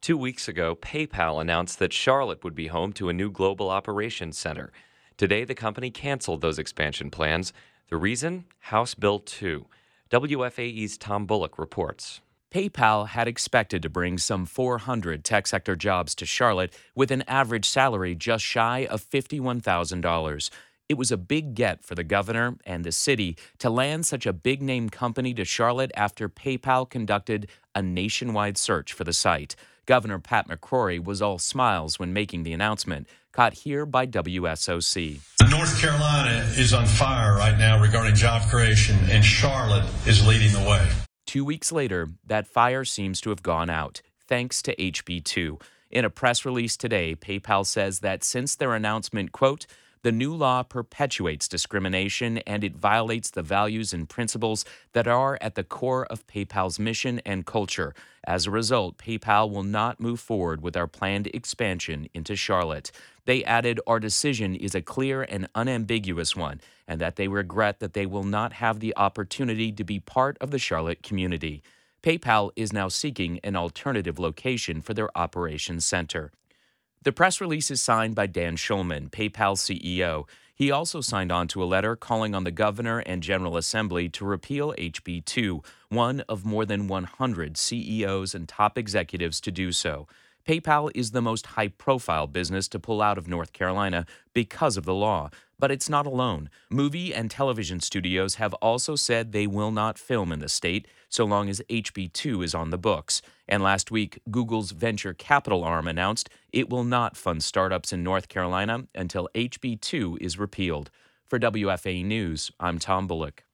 2 weeks ago, PayPal announced that Charlotte would be home to a new global operations center. Today, the company canceled those expansion plans. The reason? House Bill 2. WFAE's Tom Bullock reports. PayPal had expected to bring some 400 tech sector jobs to Charlotte with an average salary just shy of $51,000. It was a big get for the governor and the city to land such a big name company to Charlotte after PayPal conducted a nationwide search for the site. Governor Pat McCrory was all smiles when making the announcement, caught here by WSOC. North Carolina is on fire right now regarding job creation, and Charlotte is leading the way. 2 weeks later, that fire seems to have gone out, thanks to HB2. In a press release today, PayPal says that since their announcement, quote, the new law perpetuates discrimination and it violates the values and principles that are at the core of PayPal's mission and culture. As a result, PayPal will not move forward with our planned expansion into Charlotte. They added our decision is a clear and unambiguous one, and that they regret that they will not have the opportunity to be part of the Charlotte community. PayPal is now seeking an alternative location for their operations center. The press release is signed by Dan Schulman, PayPal's CEO. He also signed on to a letter calling on the governor and General Assembly to repeal HB 2, one of more than 100 CEOs and top executives to do so. PayPal is the most high-profile business to pull out of North Carolina because of the law. But it's not alone. Movie and television studios have also said they will not film in the state so long as HB 2 is on the books. And last week, Google's venture capital arm announced it will not fund startups in North Carolina until HB 2 is repealed. For WFAE News, I'm Tom Bullock.